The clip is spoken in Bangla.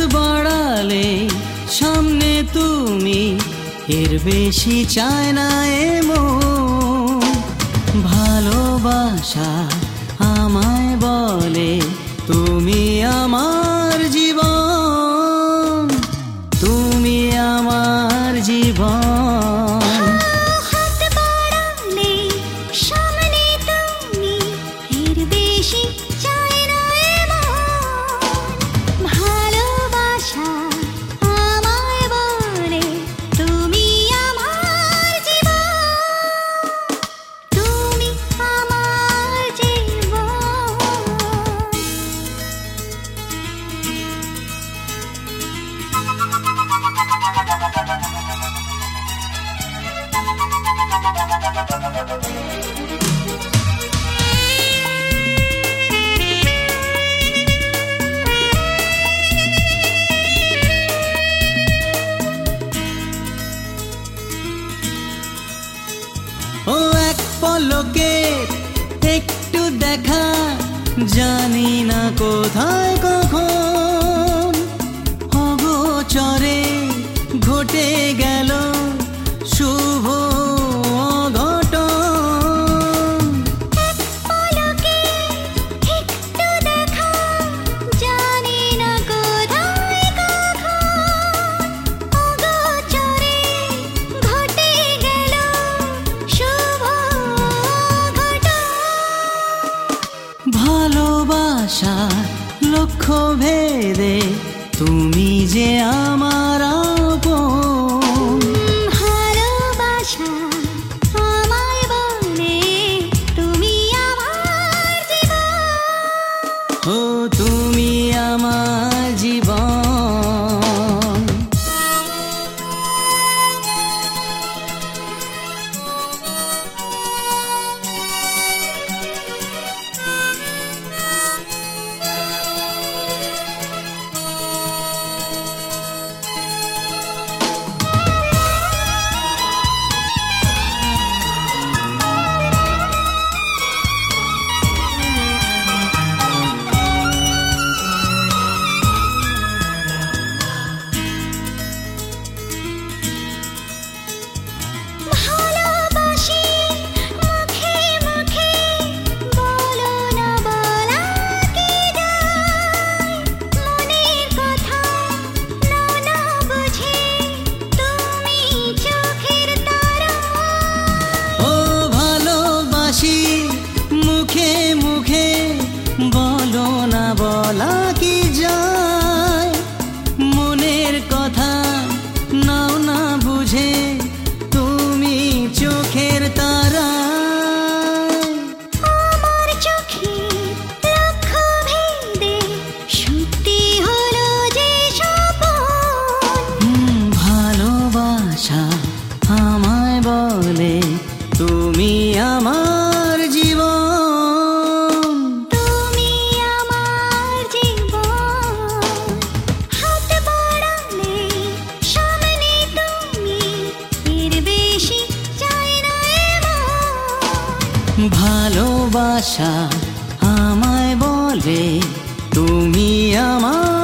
বাড়ালে সামনে তুমি, এর বেশি চায় না এমন ভালোবাসা। আমায় বলে তুমি আমার জীবন, তুমি আমার জীবন। হাত বাড়ালে সামনে তুমি, এর বেশি চায় না এমন ভালোবাসা। আমায় বলে তুমি আমার জীবন, তুমি আমার জীবন। ও এক পলকে একটু দেখা, জানি না কোথায় কখন অগোচরে ঘটে গেল শুভ অঘটন। পলকে একটু দেখা, জানি না কোথায় কখন অগোচরে ঘটে গেল শুভ ঘটন। ভালোবাসার লক্ষ্য ভেদে তুমি যে আমার আপন। ভালোবাসা আমায় বলে তুমি আমার জীবন, ও তুমি আমার জীবন। ভালোবাসি মুখে মুখে, বলো না বলা কি যায়, মনের কথা নাও না বুঝে তুমি চোখের তারা। ও ভালোবাসি মুখে মুখে, বলো না বলা কি যায়, মনের কথা নাও না বুঝে তুমি চোখের তারা। আমার চোখে লক্ষ্য ভেদে সত্যি হলো যে স্বপন। ভালোবাসা আমায় বলে তুমি আমার জীবন, তুমি আমার জীবন। হাত বাড়ালে সামনে তুমি, এর বেশি চাই না এমন ভালোবাসা আমায় বলে তুমি আমার